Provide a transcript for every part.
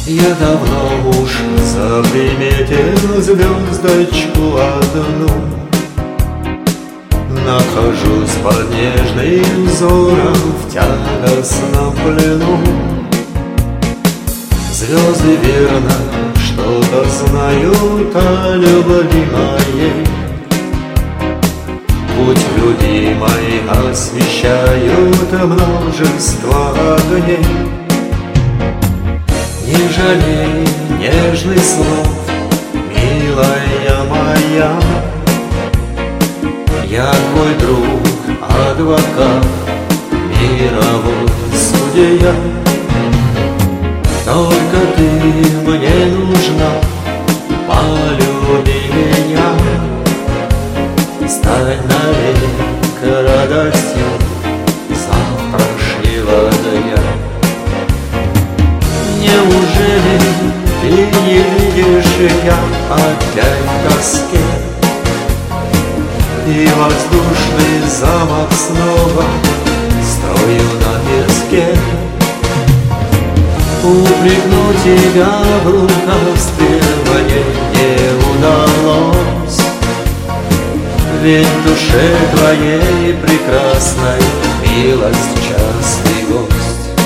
Я давно уж заприметил звездочку одну, нахожусь под нежным взором в тягостном плену. Звезды верно что-то знают о любви моей, путь любимой освещают множество огней. Не жалей нежных слов, милая моя, я твой друг, адвокат, мировой судья. Только ты мне нужна, полюби меня, стань навек радостью завтрашнего дня. Неужели ты не видишь, я опять в тоске, и воздушный замок снова строю на песке? Упрекнуть тебя в лукавстве мне не удалось, ведь в душе твоей прекрасной милость частый гость.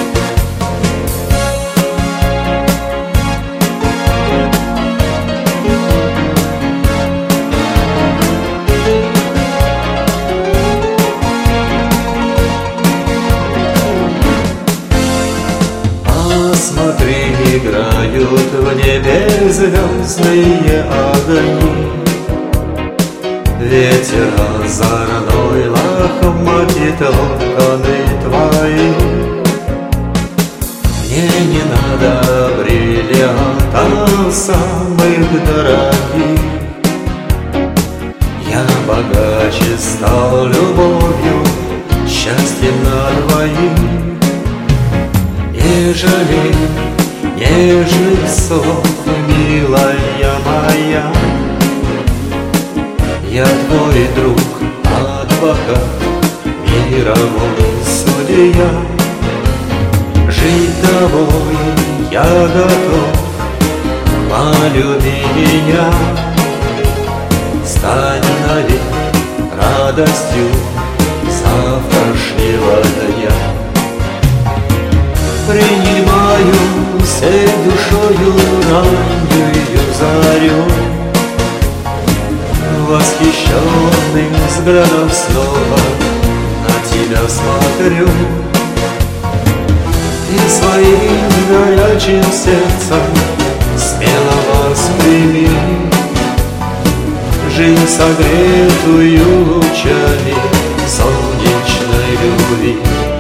Смотри, играют в небе звездные огни, ветер озорной лохматит локоны твои. Мне не надо бриллиантов самых дорогих, я богаче стал любовью, счастьем на двоих. Не жалей нежных слов, милая моя, я твой друг, адвокат, мировой судья. Жить тобой я готов, полюби меня, стань навек радостью завтрашнего дня. Принимаю всей душою раннюю зарю, восхищенным взглядом снова на тебя смотрю. И своим горячим сердцем смело восприми жизнь, согретую лучами солнечной любви.